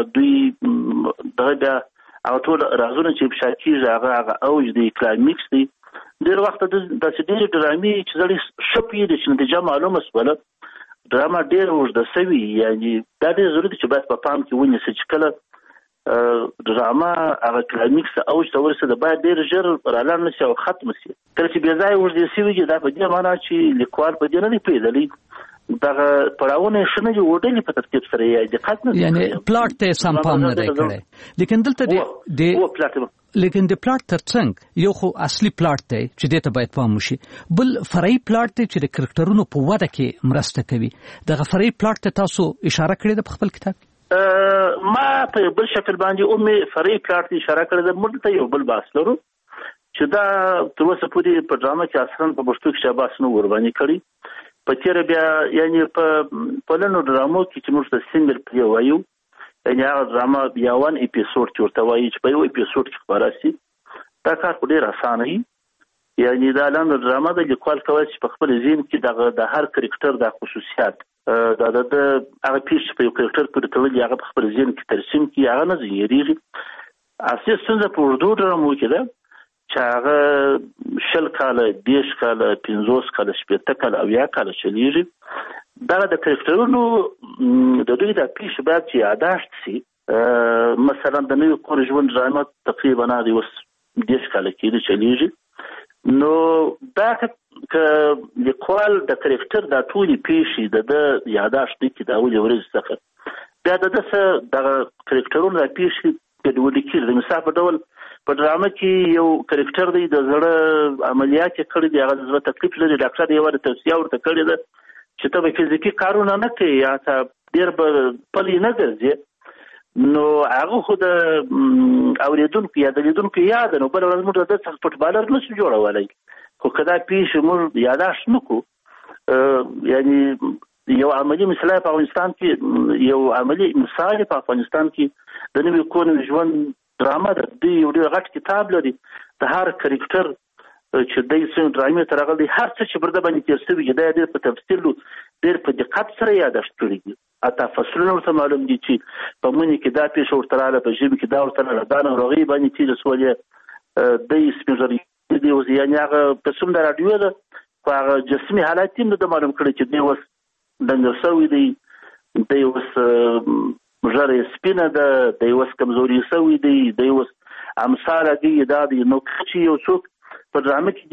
دوی دغه بیا هغه ټول رازونه چې افشا کېږي هغه هغه اوج دی، کلایمیکس دی. ډېر وخت داسې ډېرې ډرامې چې زړې ښه پوهېږي چې نتیجه معلومه شوله، ډرامه ډېره اوږده سوي. یعنې دا ډېر ضروري دی چې باید په پام کې ونیسي چې کله ډرامه هغه کلایمیکس اوج ته ورسېده باید ډېر ژر رالاړ نه شي او ختمه شي. کله چې بې ځایه اوږدې سوي دي دا په دې معنا چې لیکوال په دې نه دی پوهېدلی دغه پړاوونه یې ښه نه دي وډلي په ترتیب سره یې دقت نه یعنې پلاټ ته یې سم پام نه دی کړی. لیکن دلته د لیکن د پلاټ تر څنګ یو خو اصلي پلاټ دی چې دې ته باید پام وشي، بل فرعي پلاټ دی چې د کرکټرونو په وده کې مرسته کوي. دغه فرعي پلاټ ته تاسو اشاره کړې ده په خپل کتاب کې؟ ما په بل شکل باندې اومې فرعي پلاټ ته اشاره کړې ده. موږ ته یو بل بحث لرو چې دا تر اوسه پورې په ډرامه کې اصلا په پښتو کې شاباس نه ورباندې کړي. په تېره بیا یعنې په په لنډو ډرامو کې چې موږ ته سینګل پلې وایو، یعنې هغه ډرامه بیا ون اپیسوډ چې ورته وایي چې په یو اپیسوډ کې خپاره شي، دا کار خو ډېر اسانه وي. یعنې دا لنډه ډرامه د لیکوال کولی چې په خپل ذهن کې دغه د هر کرکټر دا خصوصیات دا د هغه پیښې چې په یو کرکټر پورې تړلي هغه په خپل ذهن کې ترسیم کړي، هغه نه ځینېږي. اصلي ستونزه په اوږدو ډرامو کې ده چې هغه شل کاله، دېرش کاله، پنځوس کاله، شپېته کاله، اویا کاله چلېږي. دغه د کرکټرونو د دوی دا پیښې باید چې یاداشت شي. مثلا د نوي کور ژوند ډرامه تقریبا د اوس دېرش کاله کېږي چلېږي. نو دا که لیکوال د کرکټر دا ټولې پیښې د ده یاداشت نه کړي د اولې ورځې څخه، بیا د ده څه دغه کرکټرونو دا پیښې ګډوډې کېږي. د مثال په ډول په ډرامه کې یو کرکټر دی د زړه عملیات یې کړی دی، هغه د زړه تکلیف لري، ډاکټر یې یوه توصیه ورته کړې ده چې ته به فزیکي کارونه نه کوې یا ته ډېر به پلی نه ګرځې. نو هغه خو د اورېدونکو یا د لیدونکو یاد نو بله ورځ موږ د ده څخه فوټبالر نه شو جوړولی. خو که دا پیښې موږ یاداشت نه کړو، یعنې یو عملي مثال په افغانستان کې یو عملي مثال په افغانستان کې د نوي کور نوي ژوند ډرامه ده. دوی یو ډېر غټ کتاب لري، د هر کرکټر چې دی څنګه ډرامې ته راغلی هر څه چې پر ده باندې تېر شوي دي دا یې ډېر په تفصیل ډېر په دقت سره یاداشت کړي دي. حتی فصلونه ورته معلوم دي چې په مني کې دا پیښه ورته راغله، په ژمي کې دا ورته راغله، دا ناروغۍ باندې تېرې شولې، دی سپین ږیری دی. یعنې هغه په څوم د راډیو ده خو هغه جسمي حالات یې نه ده معلوم کړی چې دی اوس ډنګر شوی دی، دی اوس ژره یې سپینه ده، دی اوس کمزوري شوی دی، دی اوس امسا لګي دا دی. نو که چې یو څوک په ډرامه کې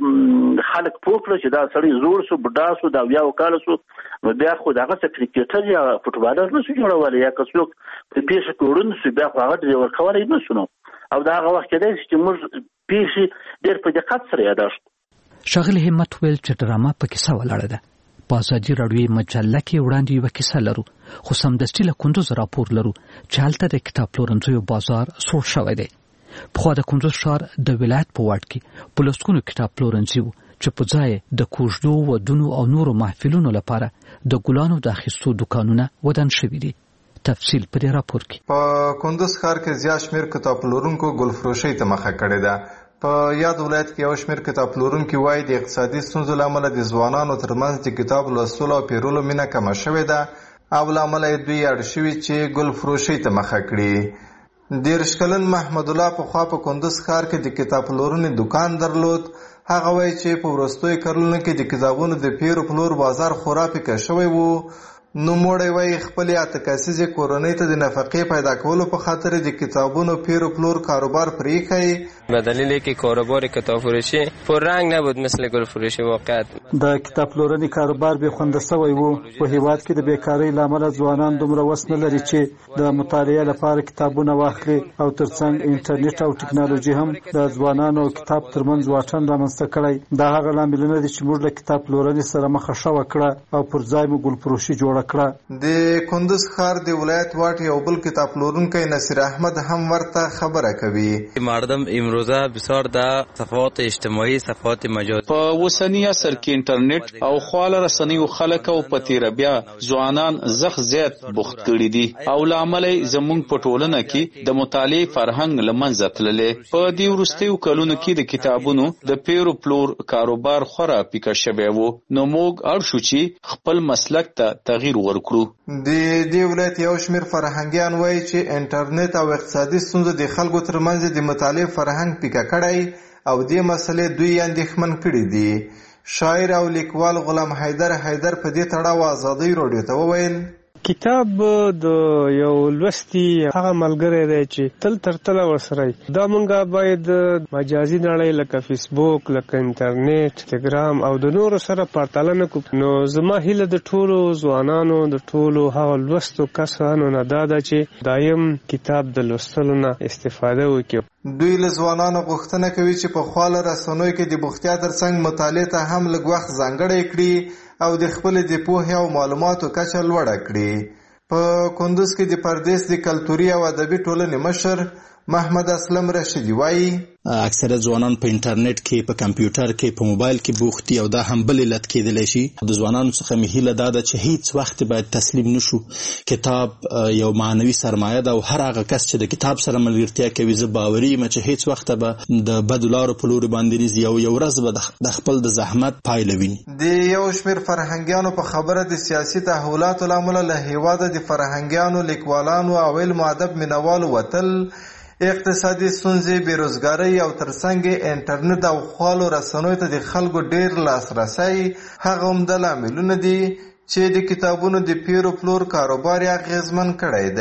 دي خلک پوه کړه چې دا سړی زوړ شو بوډا شو دا بیا وکاله شو نو بیا خو دغه څه کرکټر یا فوټبالر نه شو جوړولی یا که څوک په پیښه کې وړون شو بیا خو هغه ډرې ورکولی نه شو نو او د هغه وخت کېدای شي چې موږ پیښې ډېر په دقت سره یاداشت. ښاغلي همت ویل چې ډرامه په کیسه ولاړه ده. په ازادي راډیو مجله کې وړاندې یوه کیسه لرو خو سمدستي له کندوز راپور لرو چې هلته د کتاب پلورنځیو بازار سوړ شوی دی. پخوا د کندوز ښار د ولایت په واټ کې په لسګونو کتاب پلورنځي وو چې په ځای د کوژدو ودونو او نورو محفلونو لپاره د ګلانو د اخیستو دوکانونه ودان شوي دي. تفصیل په دې راپور کې. په کندوز ښار کې زیات شمېر کتاب پلورونکو ګلفروشۍ ته مخه کړې ده. په یاد ولایت کې یو شمېر کتاب پلورونکي وایي د اقتصادي ستونزو له امله د ځوانانو ترمنځ د کتاب لوستلو او پیرلو مینه کمه شوې ده او له امله یې دوی اړ شوي چې ګلفروشۍ ته مخه کړي. دېرش کلن محمد الله پخوا په کندوز ښار کې د کتاب پلورنې دکان درلود. هغه وایي چې په وروستیو کلونو کې د کتابونو د پیر و پلور بازار خورا پیکه شوی و. نو موړی وایي خپلې اته کسیزې کورنۍ ته د نفقې پیدا کولو په خاطر د کتابونو پیر و پلور کاروبار پریښی. به دلیلی که کاروبار کتاب فروشی پررنگ نبود مثل گل فروشی واقعیت. د کتاب پلورنې کاروبار بې خونده سوی و. په هیواد کې د بیکارۍ له امله ځوانان دومره وس نه لري چې د مطالعې لپاره کتابونه واخلي او ترڅنګ انټرنیټ او ټکنالوژي هم د ځوانانو او کتاب ترمنځ واټن رامنځته کړی. دا هغه لاملونه دي چې موږ له کتاب پلورنې سره مخه ښه وکړه او پر ځای مو ګل فروشي جوړه کړه. د کندوز ښار د ولایت واټ یو بل کتاب پلورونکی نصیر احمد هم ورته خبره کوي. مردم امروزه بسیار در صفحات اجتماعي صفحات مجازي په اوسنی عصر کې انټرنیټ او خواله رسنیو خلک او په تیر بیا ځوانان زخ زیات بوخت کړي دي او لامل زموږ په ټولنه کې د مطالعې فرهنګ لمنځه تللی. په دې وروستیو کلونو کې د کتابونو د پیرو پلور کاروبار خورا پیکه شوی و. نو موږ اړ شو چې خپل مسلک ته تغییر ورکړو. د دې ولایت یو شمېر فرهنګیان وایي چې انټرنیټ او اقتصادي ستونزو د خلکو ترمنځ د مطالعې فرهنګ پیکه کړی او دې مسلې دوی اندېښمن کړي دي. شاعر او لیکوال غلام حیدر حیدر په دې تړاو ازادۍ راډیو ته وویل کتاب د یو لوستي هغه ملګری دی چې تل تر تله ورسره دا مونږه باید مجازي نړۍ لکه فیسبوک لکه انټرنیټ ټلګرام او د نورو سره پرتله نه کړو. نو زما هیله د ټولو ځوانانو د ټولو هغه لوستو کسانو نه دا ده چې دایم کتاب د لوستلو نه استفاده وکړي. دوی له ځوانانو غوښتنه کوي چې په خواله رسنیو کې د بوختیا ترڅنګ مطالعې ته هم لږ وخت ځانګړی کړي او د خپل د پوهې او معلوماتو کچه لوړه کړي. په کندوز کې د پردیس د کلتوري او ادبي ټولنې مشر محمد اسلم رشیدي وایي اکثره ځوانان په انټرنیټ کې په کمپیوټر کې په موبایل کې بوخت دي او دا هم بل علت کېدلی شي. د ځوانانو څخه مې هیله دا ده چې هیڅ وخت باید تسلیم نشو. کتاب یو معنوي سرمایه ده او هر هغه کس چې د کتاب سره ملګرتیا کوي زه باوري یم چې هیڅ وخت به د بدو لارو په لوري باندې نه ځي او یو ورځ به د خپل د زحمت پایله ویني. د یو شمېر فرهنګیانو په خبره د سیاسي تحولاتو له امله له هېواده د فرهنګیانو لیکوالانو او علم و ادب مینوالو وتل اقتصادي ستونزې بېروزګارۍ او ترڅنګ انټرنیټ او خواله رسنیو ته د خلکو ډېر لاسرسی هغه عمده لاملونه دي چې د کتابونو د پیر و پلور کاروبار یې اغېزمن کړی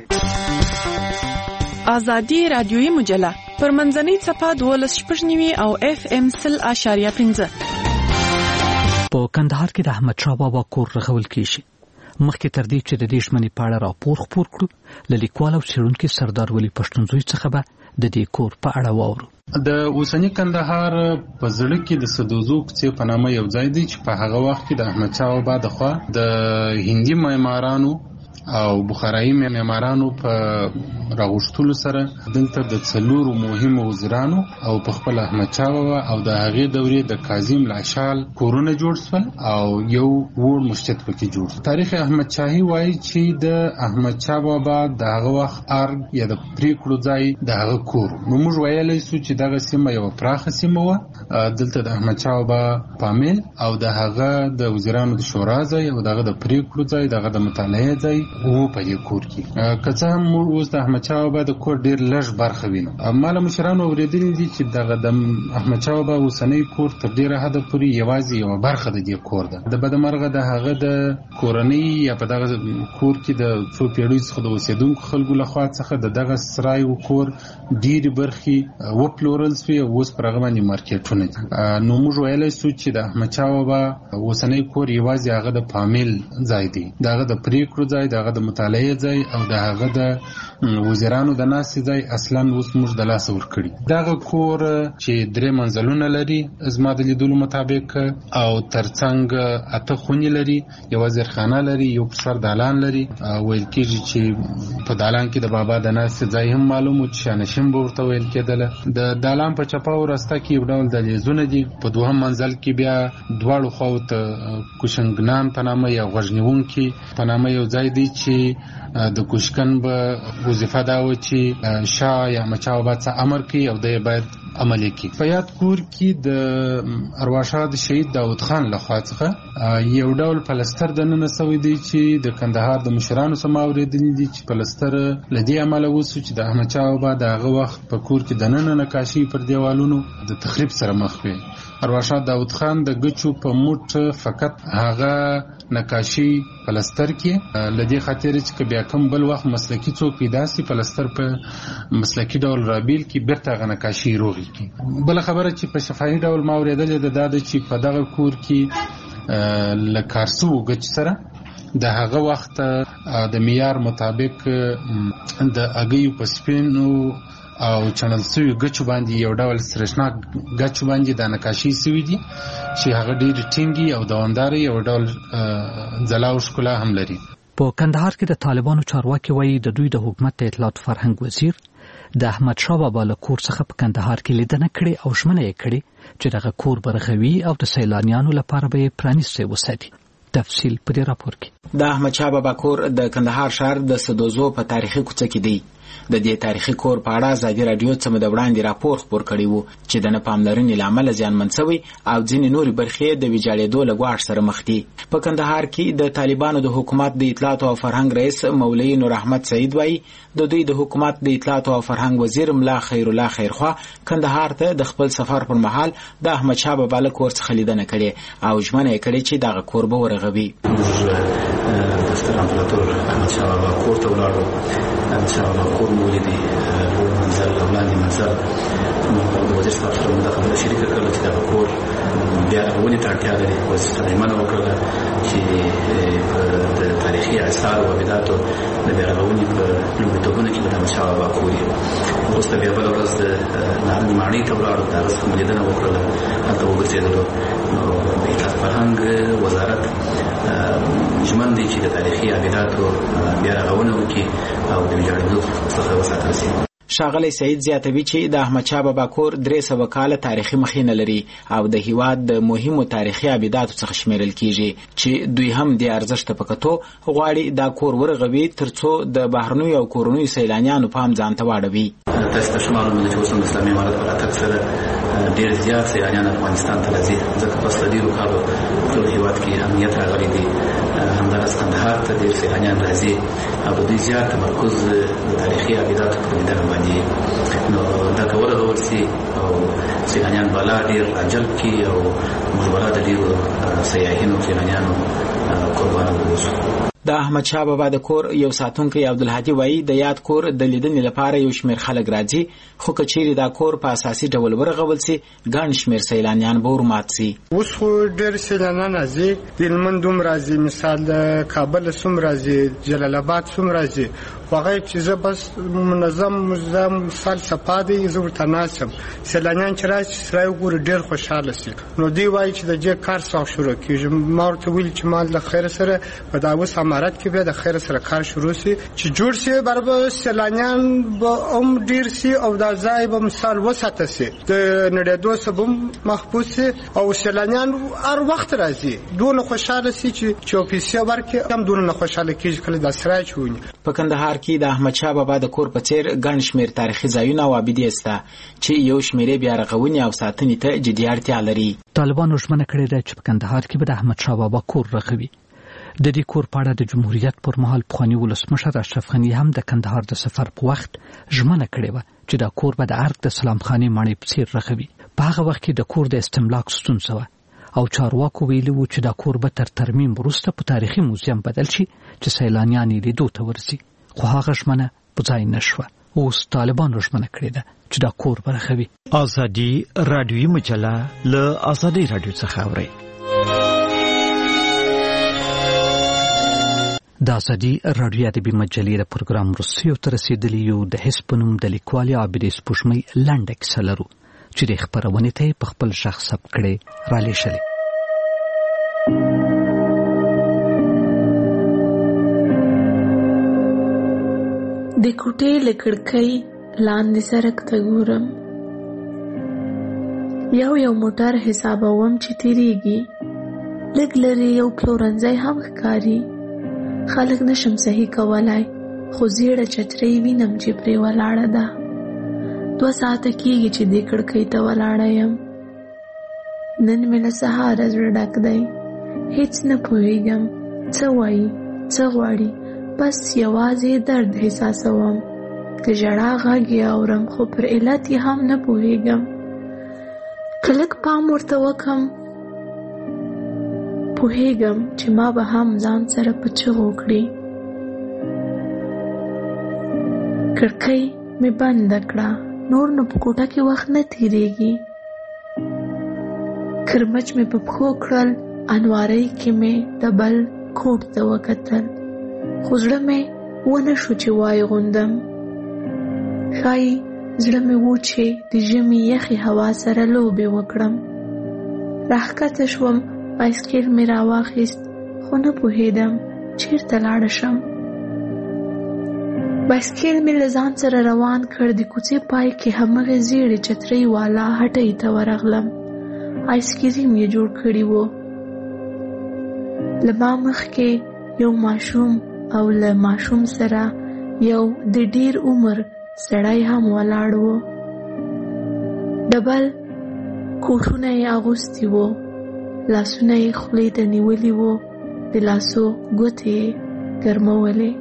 دی. ازادي راډیویي مجله پر منځنۍ څپه دولس شپږ نوي او اف ام سل اشاریه پنځه. په کندهار کې د احمدشاه بابا کور رغول کیږي. مخکې تر دې چې د دې ژمنې په اړه راپور خپور کړو له لیکوال او څېړونکي سردار ولی پښتونزوی څخه به د دې کور په اړه واورو. د اوسني کندهار په زړه کې د سدوزو کوڅې په نامه یو ځای دی چې په هغه وخت کې د احمدشاه بابا د خوا د هندي معمارانو او بخارایي معمارانو په راغوښتلو سره دلته د څلورو مهمو وزیرانو او په خپل احمدشاه بابا او د هغې دورې د کاظم لاشال کورونه جوړ شول او یو وړ مسجد پکې جوړ شو. تاریخ احمدشاهي وایي چې د احمدشاه بابا د هغه وخت ارګ یا د پریکړو ځای د هغه کور. نو موږ ویلی سو چې دغه سیمه یوه پراخه سیمه وه. دلته د احمدشاه بابا پامیل او د هغه د وزیرانو د شورا ځای او دغه د پریکړو ځای دغه د مطالعې ځای وو په دې کور کې. که څه هم موږ اوس د احمدشاه بابا د کور ډېر لږ برخه وینو. ما له مشرانو اورېدلي دي چې دغه د احمدشاه بابا اوسنی کور تر ډېره حده پورې یوازې یوه برخه د دې کور ده. د بدمرغه د هغه د کورنۍ یا په دغه کور کې د څو پیړیو څخه د اوسېدونکو خلکو لخوا څخه د دغه سرای و کور ډېرې برخې وپلورل سوې او اوس پر هغه باندې مارکیټونه دي. نو موږ ویلی سو چې د احمدشاه بابا اوسنی کور یوازې هغه د فامیل ځای دی، د هغه د پریکړو ځای، د هغه د مطالعې ځای او د هغه د وزیرانو د ناستې ځای اصلا اوس موږ د لاسه ورکړي. دغه کور چې درې منزلونه لري زما د لیدلو مطابق او ترڅنګ اته خونې لري، یوه زیرخانه لري، یو پر سر دالان لري. ویل کېږي چې په دالان کې د بابا د ناستې ځای هم معلوم و چې شانشین به ورته ویل کېدله. د دالان په چپه او راسته کې یو ډول دهلیزونه دي، په دوهم منزل کې بیا دواړو خواو ته کوشنګنان په نامه یا غوږنیونکي په نامه یو ځای دی چې د کوشکن به وظیفه دا و چې شاه یا احمدشاه بابا څه امر کوي او دی باید عملي کړي. په یاد کور کې د ارواښاد د شهید داود خان لخوا څخه یو ډول پلستر دننه سوی دی چې د کندهار د مشرانو څخه ما اورېدلي دي چې پلستر له دې امله وسو چې د احمدشاه بابا د هغه وخت په کور کې دننه نقاشي پر دیوالونو د تخریب سره مخ وي. ارواښاد داود خان د ګچو په موټ فقط هغه نقاشي پلستر کې لدې خاطر چې بیا کوم بل وخت مسلکی څوک پیدا سي پلستر په مسلکی ډول رابیل کې بیرته هغه نقاشي روغي کی. بل خبره چې په شفاهي ډول ما اورېدلې ده دا ده چې په دغه کور کې له کارسو ګچ سره د هغه وخت د معیار مطابق د هګیو په سپینو او چنل سوی ګچو باندې یو ډول سرشناک ګچو باندې د نقاشي سوي دي چې هغه ډېر ټینګي او دوامدار یو ډول ځلا او ښکلا هم لري. په کندهار کې د طالبانو چارواکي وایي د دوی د حکومت د اطلاعات فرهنګ وزیر د احمدشاه بابا له کور څخه په کندهار کې لیدنه کړې او ژمنه یې کړې چې دغه کور برغوي او د سیلانیانو لپاره به یې پرانیستی وساتي. تفصیل په دې راپور کې. د احمدشاه بابا کور د کندهار ښار د سدوزو په تاریخي کوڅه کې دی. د دې تاریخي کور په اړه ازادي راډیو څخه د وړاندې راپور خپور کړی وو چې د نه پاملرنې له امله زیانمن شوی او ځینې نورې برخې د ویجاړېدو له ګواښ سره مخ دي. په کندهار کې د طالبانو د حکومت د اطلاعات او فرهنګ رئیس مولوي نور احمد سعید وایي د دوی د حکومت د اطلاعات او فرهنګ وزیر ملا خیر الله خیرخوا کندهار ته د خپل سفر پر مهال د احمدشاه بابا له کور څخه لیدنه کړې او ژمنه یې کړې چې دغه کور به ورغوي. دفتر امپراتور احمدشاه بابا کور ته ولاړو. احمدشاه بابا کور مو ولیدی، لوړ منزل او لاندې منزل. د وزیر صاحب سره مو دا خبره شریکه کړله چې دغه کور بیا رغونې ته اړتیا لري. وزیر صاحب یې منع وکړله چې د تاریخي اثار او ابداتو د بیا رغونې په لومړیتوبونو کې به د احمدشاه بابا کور وي. وروسته بیا بله ورځ د نارنج ماڼۍ ته ولاړو، د هغه څخه مو لیدنه وکړله، هلته وګرځېدلو. نو د اطلاعات فرهنګ وزارت ژمن دی چې د تاریخي ابداتو بیا رغونه وکړي او د ویجاړېدو څخه وساتل شي. ښاغلی سعید زیاتوي چې د احمدشاه بابا کور درې سوه کاله تاریخي مخینه لري او د هیواد د مهمو تاریخي ابداتو څخه شمیرل کیږي چې دوی هم د ارزښت په کتو غواړي دا کور ورغوي ترڅو د بهرنیو او کورنیو سیلانیانو پام ځان ته واړوي. تاسو ته شمارو چې اوس هم د اسلامي امارت په راتګ سره ډېر زیات سیلانیان افغانستان ته راځي، ځکه پس له ډېرو کالو ټول هیواد کې امنیت راغلی دی. همداراز کندهار ته ډېر سیلانیان راځي او د دوی زیات تمرکز د تاریخي ابداتو په لیدنه باندې. نو دا که ورغول سي او سیلانیان بالا ډېر راجلب کړي او موږ بالا د ډېرو سیاحینو سیلانیانو قربانه واوسو. د احمدشاه بابا د کور یو ساتونکی عبدالهادي وایي د یاد کور د لیدنې لپاره یو شمېر خلک راځي، خو که چیرې دا کور په اساسي ډول ورغول سي ګڼ شمېر سیلانیان به ورمات سي. اوس خو ډېر سیلانیان راځي، د هلمند هم راځي، مثال د کابل هم راځي، جلال آباد هم راځي. خو هغه چې زه بس منظم منظم مثال صفا دی زه ورته ناست یم. سیلانیان چې راشي سړی وګوري ډېر خوشحاله سي. نو دوی وایي چې د دې کار څه شروع کېږي. ما ورته ویلي چې ما د خیر سره په دا اوس امارت کې بیا د خیر سره کار شروع سي چې جوړ سي برابر سیلانیان به هم ډېر سي او دا ځای به مثال وساته سي، د نړېدو سبب محفوظ سي او سیلانیان هر وخت راځي. دونه خوشحاله سي چې چې پیسې ورکړي هم دونه خوشحاله کېږي کله دا سرای چونی. په کندهار کې د احمدشاه بابا د کور په څیر ګڼ شمېر تاریخي ځایونه او ابدې شته چې یو شمېر بیا رغونې او ساتنې ته جدي اړتیا لري. طالبانو ژمنه کړې ده چې په کندهار کې به د احمدشاه بابا کور رغوي. د دې کور په اړه د جمهوریت پر مهال پخواني ولسمشر اشرف غني هم د کندهار د سفر په وخت ژمنه کړې وه چې دا کور به د ارګ د سلام خانې ماڼۍ په څیر رغوي. په هغه وخت کې د کور د استملاک ستونزه وه او چارواکو ویلي وو چې دا کور به تر ترمیم وروسته په تاریخي موزیم بدل شي چې سیلانیان یې لیدو ته ورځي، خو هغه ژمنه په ځای نه شوه. اوس طالبانو ژمنه کړې ده چې دا کور به رغوي. ازادي رادیویي مجله له ازادي رادیو څخه اورئ. د ازادي رادیو ادبي مجلې د پروګرام وروستیو ته رسېدلي یو. د حس په نوم د لیکوالې عابدې سپوږمۍ لنډه کیسه لرو چې د خپرونې ته یې په خپل غږ ثبت کړې رالیږلې. د کوټې له کړکۍ لاندې سړک ته ګورم، یو یو موټر حسابوم چې تیریږي، لږ لرې یو پلورنځی هم ښکاري. خلک نشم صحیح کولای، خو زیړه چترۍ وینم چې پرې ولاړه ده. دوه ساعته کېږي چې دې کړکۍ ته ولاړه یم. نن مې له سهاره زړه ډک دی، هېڅ نه پوهېږم څه وایي څه غواړي، بس یوازې درد احساسوم. د ژړا غږ یې اورم، خو پر علت یې هم نه پوهېږم. که لږ پام ورته وکړم پوهېږم چې ما به هم ځان سره په چغو کړي. کړکۍ مې بنده کړه، نور نو په کوټه کې وخت نه تېرېږي. کرمچ مې په پښو کړل، انوارۍ کې مې د بل کوټ ته وکتل، خو زړه مې ونه شو چې وای غوندم. ښایي زړه مې و چې د ژمي یخې هوا سره لوبې وکړم. راښکته شوم، بایسکل مې راواخیست، خو نه پوهېدم چېرته لاړه شم. بایسکل مې له ځان سره روان کړ. د کوڅې پای کې همغې زیړې چترۍ والا هټۍ ته ورغلم. آیسکریم یې جوړ کړي وو. له ما مخکې یو ماشوم او له ماشوم سره یو د ډیر عمر سړی هم ولاړ وو. ډبل کوټونه یې اغوستي وو، لاسونه یې خولې ته نیولي وو، د لاسو ګوتې یې ګرمولې.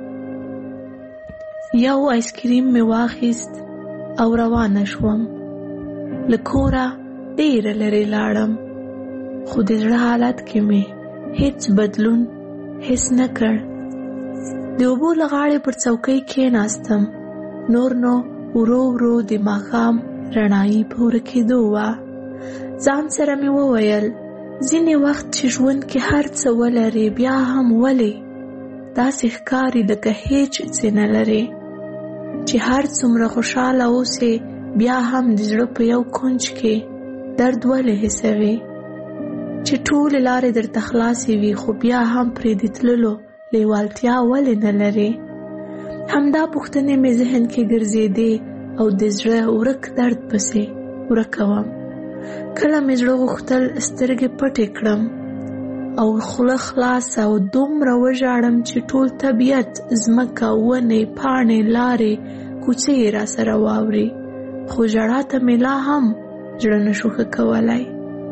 یو آیسکریم مې واخیست او روانه شوم. له کوره ډېره لرې لاړم، خو د زړه حالت کې مې هیڅ بدلون حس نه کړ. د اوبو له غاړې پر څوکۍ کېناستم. نور نو ورو ورو د ماښام رڼایي په ورکېدو وه. ځان سره مې وویل ځینې وخت چې ژوند کې هر څه ولرې بیا هم ولې داسې ښکاري لکه هیڅ څه نه لرې، چې هر څومره خوشحاله اوسې بیا هم د زړه په یو کونج کې درد ولې حسوي، چې ټولې لارې درته خلاصې وي خو بیا هم پرې د تللو لیوالتیا ولې نه لرې. همدا پوښتنې مې ذهن کې ګرځېدې او د زړه ورک درد پسې ورکوم. کله مې زړه غوښتل سترګې پټې کړم او خوله خلاصه او دومره وژاړم چې ټول طبیعت، ځمکه، ونې، پاڼې، لارې، کوڅې یې راسره واوري، خو ژړا ته مې لا هم زړه نشو ښه کولی.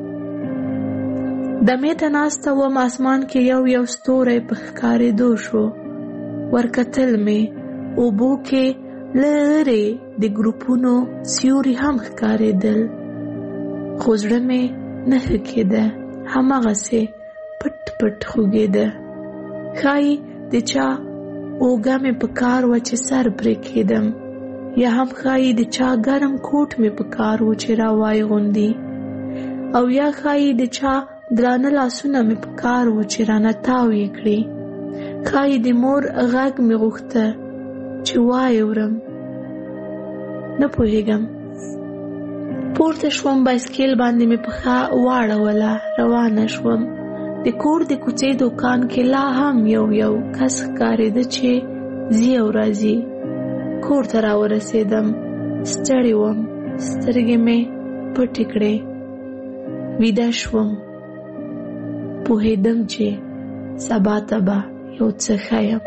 دمې ته ناسته وم، اسمان کې یو یو ستوری په ښکارېدو شو. ورکتل مې، اوبو کې لرې د ګروپونو سیوري هم ښکارېدل، خو زړه مې نه ښه کېده، هماغسې پټ پټ خوږېده. ښایي د چا اوږه مې په کار وه چې سر پرې کېدم، یا هم ښایي د چا ګرم کوټ مې په کار و چې راوای غوندي، او یا ښایي د چا درانه لاسونه مې په کار و چې رانه تاو یې کړي. ښایي د مور غږ مې غوښته چې وای ورم، نه پوهېږم. پورته شوم، بایسکل باندې مې پښه واړوله، روانه شوم. د کور د کوڅې دوکان کې لا هم یو یو کس ښکارېده چې ځي او راځي. کور ته راورسېدم، ستړې وم، سترګې مې پټې کړې، ویده شوم. پوهېدم چې سبا ته به یو څه ښه یم.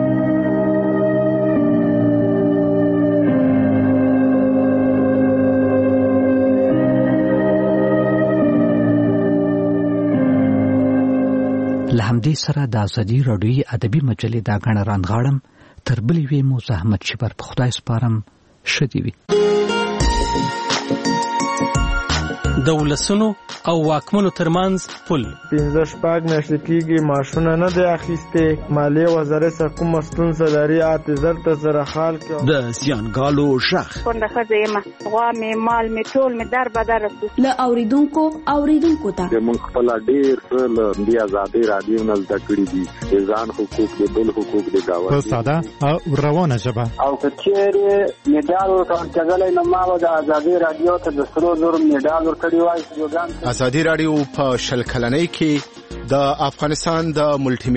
له همدې سره د ازادي راډیوي ادبي مجلې دا ګڼه رانغاړم. تر بلې وې مو زحمت شبر په خدای سپارم. ښه دې وي. د ولسونو او واکمنو ترمنځ پل. پنځه شپږ میاشتې کېږي معاشونه نه دی اخیستې. مالیې وزارت څخه کومه ستونزه لري اته زر ته زره خال کې. د زیانګالو غږ کونډه ښځه یم، غوا مې مال مې ټول مې در بدر رسو. له اوریدونکو اوریدونکو ته موږ خپل ډېر څه له دې آزادۍ رادیو نه زده کړي دي، د ځان حقوق د بل حقوق د گاونډي په ساده او روانه ژبه. او که چېرې میډال ورکول کېدلی نو ما به د ازادي رادیو ته د سرو زرو میډال ورکړی وای. ازادي رادیو په شل کلنۍ کې د افغانستان د ملټي